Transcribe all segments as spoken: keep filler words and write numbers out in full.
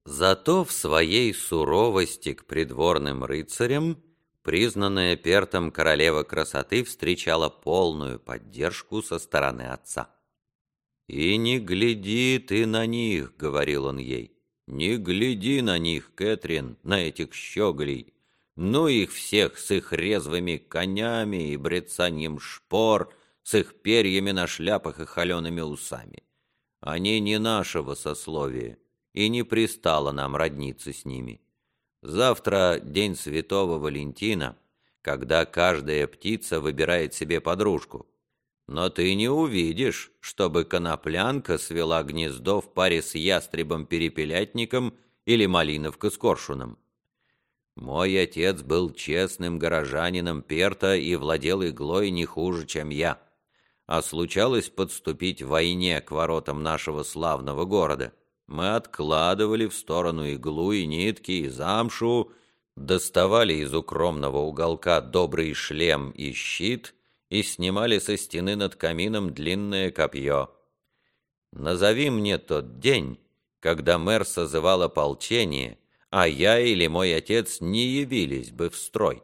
Зато в своей суровости к придворным рыцарям признанная Пертом королева красоты встречала полную поддержку со стороны отца. «И не гляди ты на них», — говорил он ей, — «не гляди на них, Кэтрин, на этих щеголей, ну их всех с их резвыми конями и брецаньем шпор, с их перьями на шляпах и холеными усами. Они не нашего сословия, и не пристало нам родниться с ними. Завтра день святого Валентина, когда каждая птица выбирает себе подружку. Но ты не увидишь, чтобы коноплянка свела гнездо в паре с ястребом-перепелятником или малиновка с коршуном. Мой отец был честным горожанином Перта и владел иглой не хуже, чем я. А случалось подступить в войне к воротам нашего славного города. Мы откладывали в сторону иглу и нитки, и замшу, доставали из укромного уголка добрый шлем и щит и снимали со стены над камином длинное копье. Назови мне тот день, когда мэр созывал ополчение, а я или мой отец не явились бы в строй.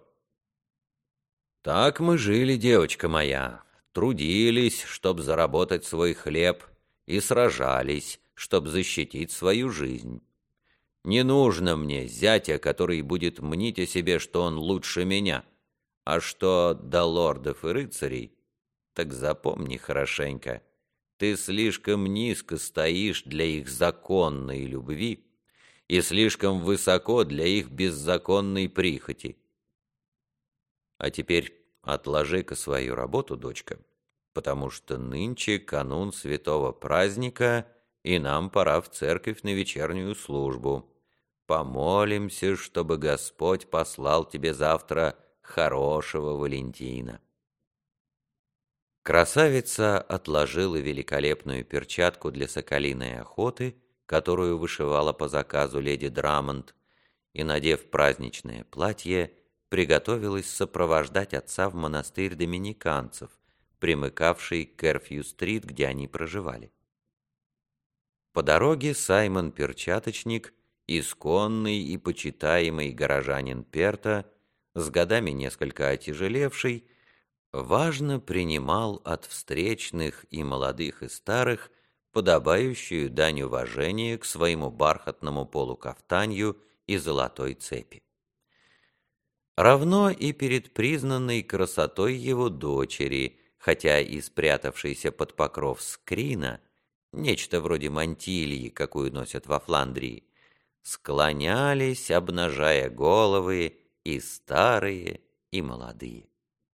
Так мы жили, девочка моя, трудились, чтоб заработать свой хлеб, и сражались, чтоб защитить свою жизнь. Не нужно мне зятя, который будет мнить о себе, что он лучше меня, а что до лордов и рыцарей, так запомни хорошенько, ты слишком низко стоишь для их законной любви и слишком высоко для их беззаконной прихоти. А теперь отложи-ка свою работу, дочка, потому что нынче канун святого праздника, и нам пора в церковь на вечернюю службу. Помолимся, чтобы Господь послал тебе завтра хорошего Валентина». Красавица отложила великолепную перчатку для соколиной охоты, которую вышивала по заказу леди Драмонт, и, надев праздничное платье, приготовилась сопровождать отца в монастырь доминиканцев, примыкавший к Эрфью-стрит, где они проживали. По дороге Саймон Перчаточник, исконный и почитаемый горожанин Перта, с годами несколько отяжелевший, важно принимал от встречных и молодых и старых подобающую дань уважения к своему бархатному полукафтанью и золотой цепи. Равно и перед признанной красотой его дочери, хотя и спрятавшейся под покров скрина, нечто вроде мантильи, какую носят во Фландрии, склонялись, обнажая головы, и старые, и молодые.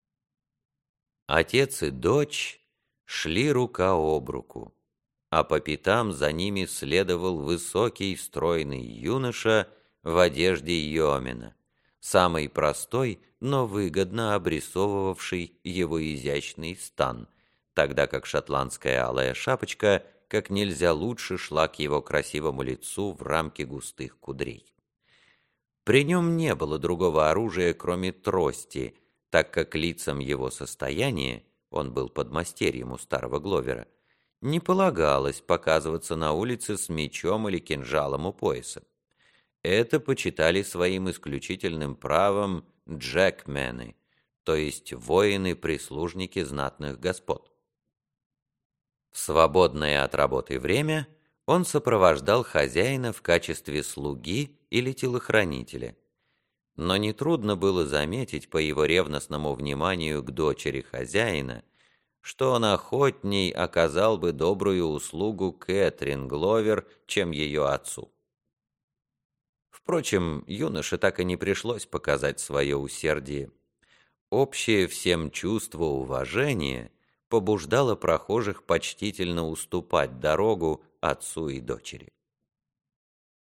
Отец и дочь шли рука об руку, а по пятам за ними следовал высокий стройный юноша в одежде йомина, самый простой, но выгодно обрисовывавший его изящный стан, тогда как шотландская алая шапочка как нельзя лучше шла к его красивому лицу в рамке густых кудрей. При нем не было другого оружия, кроме трости, так как лицам его состояния, он был подмастерьем у старого Гловера, не полагалось показываться на улице с мечом или кинжалом у пояса. Это почитали своим исключительным правом джекмены, то есть воины-прислужники знатных господ. В свободное от работы время он сопровождал хозяина в качестве слуги или телохранителя. Но нетрудно было заметить по его ревностному вниманию к дочери хозяина, что он охотней оказал бы добрую услугу Кэтрин Гловер, чем ее отцу. Впрочем, юноше так и не пришлось показать свое усердие. Общее всем чувство уважения побуждало прохожих почтительно уступать дорогу отцу и дочери.